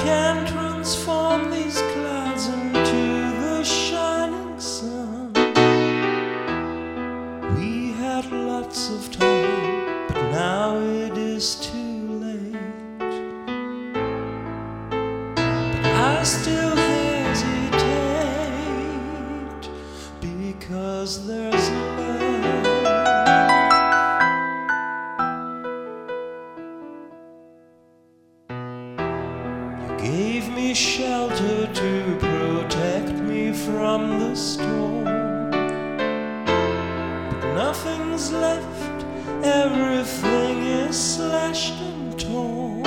can transform these clouds into the shining sun. We had lots of time, but now it is too late. But I still hesitate because there's love. Gave me shelter to protect me from the storm, but nothing's left, everything is slashed and torn.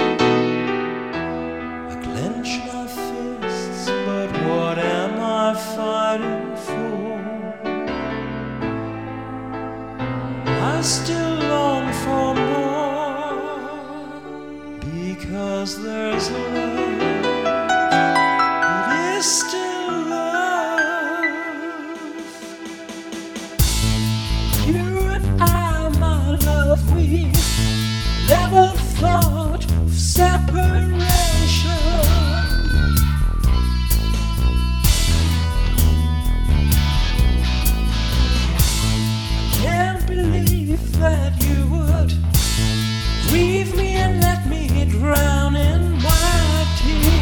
I clench my fists, but what am I fighting for? I still long for more because there's love. Still love. You and I, my love, we never thought of separation. Can't believe that you would grieve me and let me drown in my tears.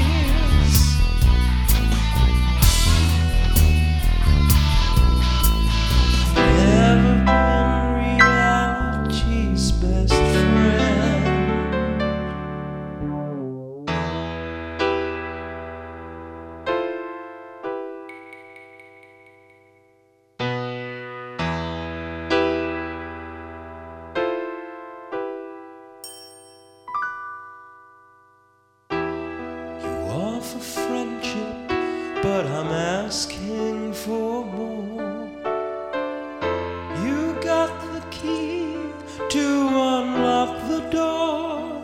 For friendship, but I'm asking for more. You got the key to unlock the door.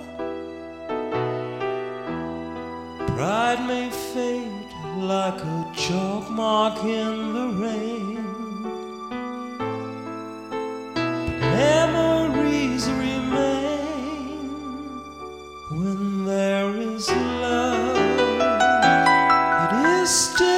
Pride may fade like a chalk mark in the rain, but memories remain when there is love. Still